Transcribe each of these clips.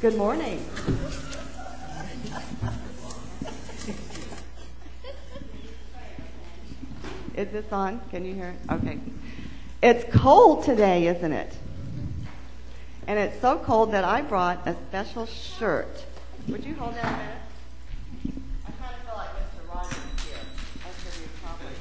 Good morning. Is this on? Can you hear it? Okay. It's cold today, isn't it? And it's so cold that I brought a special shirt. Would you hold that a minute? I kind of feel like Mr. Rogers here. Most of you probably.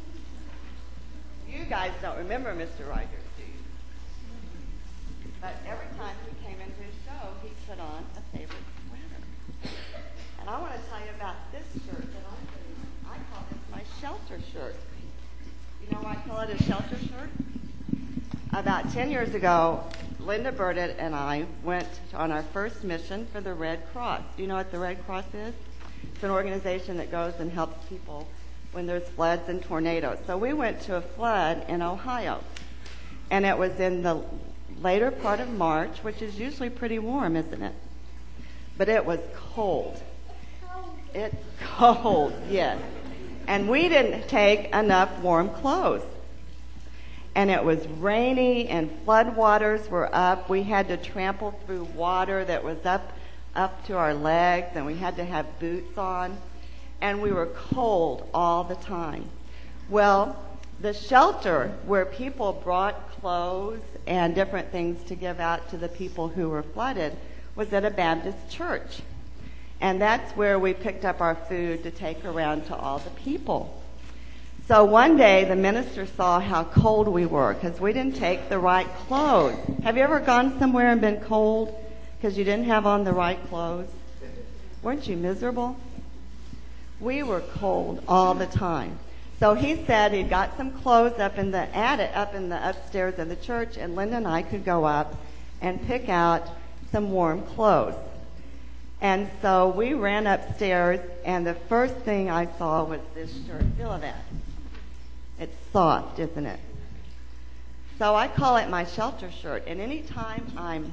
You guys don't remember Mr. Rogers, do you? But every time he came into his show, he put on a favorite sweater. And I want to tell you about this shirt that I'm putting on. I call this my shelter shirt. You know why I call it a shelter shirt? About 10 years ago, Linda Burdett and I went on our first mission for the Red Cross. Do you know what the Red Cross is? It's an organization that goes and helps people when there's floods and tornadoes. So we went to a flood in Ohio, and it was in the later part of March, which is usually pretty warm, isn't it? But it was cold. It's cold, yes. And we didn't take enough warm clothes. And it was rainy, and floodwaters were up. We had to trample through water that was up to our legs, and we had to have boots on. And we were cold all the time. Well, the shelter where people brought clothes and different things to give out to the people who were flooded was at a Baptist church. And that's where we picked up our food to take around to all the people. So one day the minister saw how cold we were because we didn't take the right clothes. Have you ever gone somewhere and been cold because you didn't have on the right clothes? Weren't you miserable? We were cold all the time. So he said he'd got some clothes up in the attic, up in the upstairs of the church, and Linda and I could go up and pick out some warm clothes. And so we ran upstairs, and the first thing I saw was this shirt. Feel that. It's soft, isn't it? So I call it my shelter shirt. And anytime I'm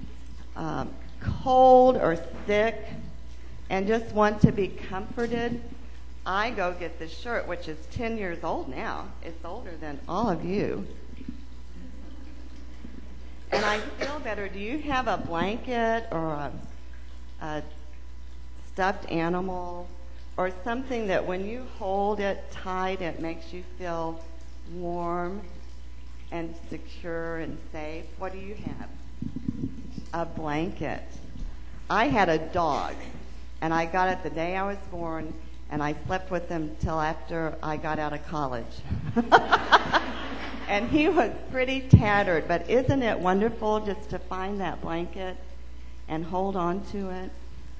cold or sick and just want to be comforted, I go get this shirt, which is 10 years old now. It's older than all of you. And I feel better. Do you have a blanket or a stuffed animal or something that when you hold it tight, it makes you feel warm and secure and safe? What do you have? A blanket. I had a dog, and I got it the day I was born, and I slept with him till after I got out of college. And he was pretty tattered, but isn't it wonderful just to find that blanket and hold on to it?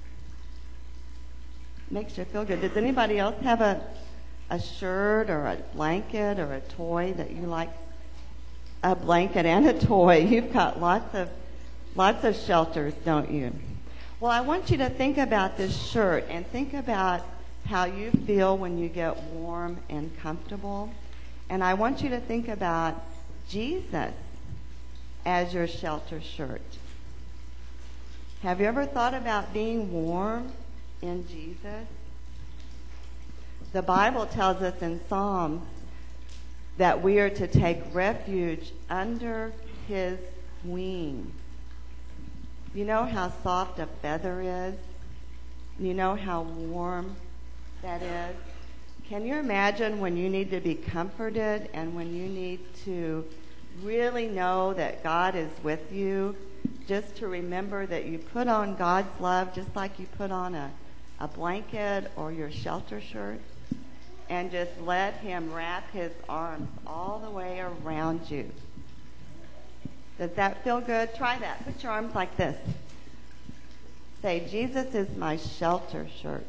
Makes you feel good. Does anybody else have a shirt or a blanket or a toy that you like? A blanket and a toy. You've got lots of shelters, don't you? Well, I want you to think about this shirt and think about how you feel when you get warm and comfortable. And I want you to think about Jesus as your shelter shirt. Have you ever thought about being warm in Jesus? The Bible tells us in Psalms that we are to take refuge under his wing. You know how soft a feather is? You know how warm that is? Can you imagine when you need to be comforted and when you need to really know that God is with you, just to remember that you put on God's love just like you put on a blanket or your shelter shirt, and just let him wrap his arms all the way around you. Does that feel good? Try that. Put your arms like this. Say, Jesus is my shelter shirt.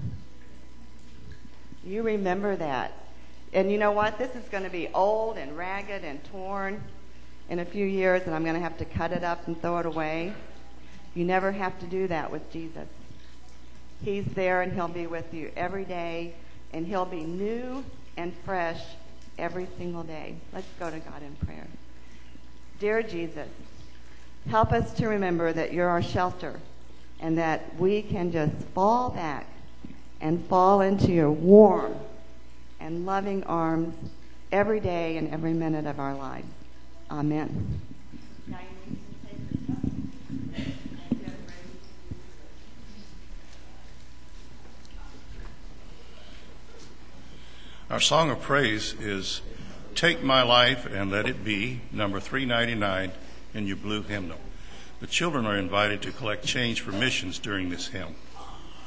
You remember that. And you know what? This is going to be old and ragged and torn in a few years, and I'm going to have to cut it up and throw it away. You never have to do that with Jesus. He's there, and he'll be with you every day, and he'll be new and fresh every single day. Let's go to God in prayer. Dear Jesus, help us to remember that you're our shelter and that we can just fall back and fall into your warm and loving arms every day and every minute of our lives. Amen. Now you need to take your cup. Our song of praise is Take My Life and Let It Be, number 399 in your blue hymnal. The children are invited to collect change for missions during this hymn.